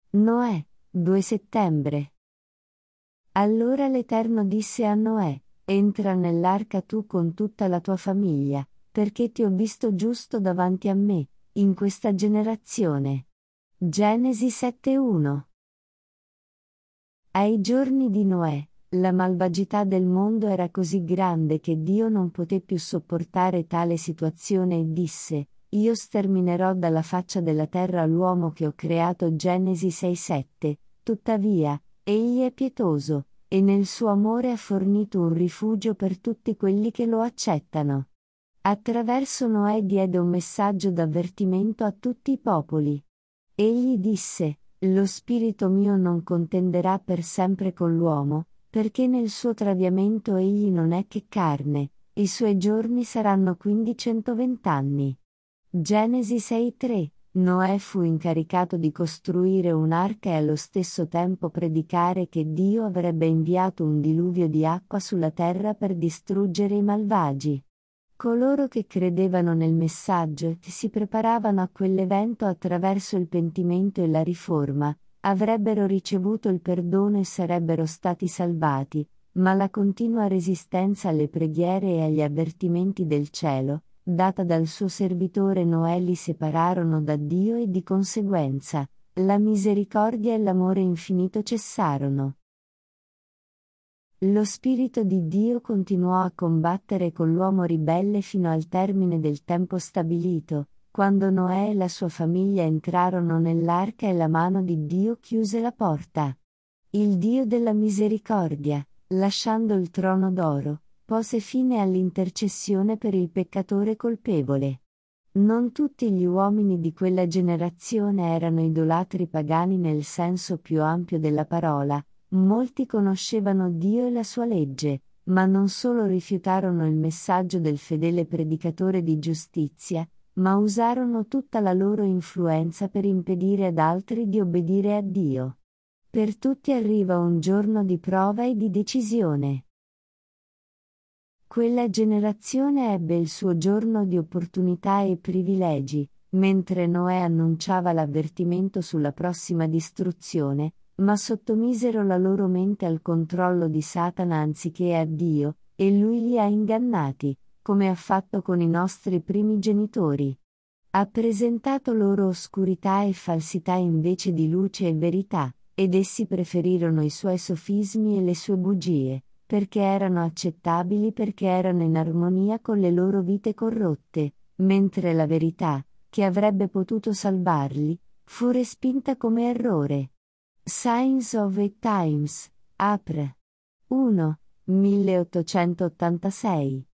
Noè, 2 settembre. Allora l'Eterno disse a Noè: entra nell'arca tu con tutta la tua famiglia, perché ti ho visto giusto davanti a me, in questa generazione. Genesi 7:1. Ai giorni di Noè, la malvagità del mondo era così grande che Dio non poté più sopportare tale situazione e disse: io sterminerò dalla faccia della terra l'uomo che ho creato. Genesi 6:7. Tuttavia, egli è pietoso, e nel suo amore ha fornito un rifugio per tutti quelli che lo accettano. Attraverso Noè diede un messaggio d'avvertimento a tutti i popoli. Egli disse: lo spirito mio non contenderà per sempre con l'uomo, perché nel suo traviamento egli non è che carne, i suoi giorni saranno quindi 120 anni. Genesi 6:3. Noè fu incaricato di costruire un'arca e allo stesso tempo predicare che Dio avrebbe inviato un diluvio di acqua sulla terra per distruggere i malvagi. Coloro che credevano nel messaggio e che si preparavano a quell'evento attraverso il pentimento e la riforma, avrebbero ricevuto il perdono e sarebbero stati salvati, ma la continua resistenza alle preghiere e agli avvertimenti del cielo, data dal suo servitore Noè, li separarono da Dio e di conseguenza, la misericordia e l'amore infinito cessarono. Lo Spirito di Dio continuò a combattere con l'uomo ribelle fino al termine del tempo stabilito, quando Noè e la sua famiglia entrarono nell'arca e la mano di Dio chiuse la porta. Il Dio della misericordia, lasciando il trono d'oro, pose fine all'intercessione per il peccatore colpevole. Non tutti gli uomini di quella generazione erano idolatri pagani nel senso più ampio della parola. Molti conoscevano Dio e la sua legge, ma non solo rifiutarono il messaggio del fedele predicatore di giustizia, ma usarono tutta la loro influenza per impedire ad altri di obbedire a Dio. Per tutti arriva un giorno di prova e di decisione. Quella generazione ebbe il suo giorno di opportunità e privilegi, mentre Noè annunciava l'avvertimento sulla prossima distruzione, ma sottomisero la loro mente al controllo di Satana anziché a Dio, e lui li ha ingannati, come ha fatto con i nostri primi genitori. Ha presentato loro oscurità e falsità invece di luce e verità, ed essi preferirono i suoi sofismi e le sue bugie, perché erano accettabili, perché erano in armonia con le loro vite corrotte, mentre la verità, che avrebbe potuto salvarli, fu respinta come errore. Signs of the Times, Apr. 1, 1886.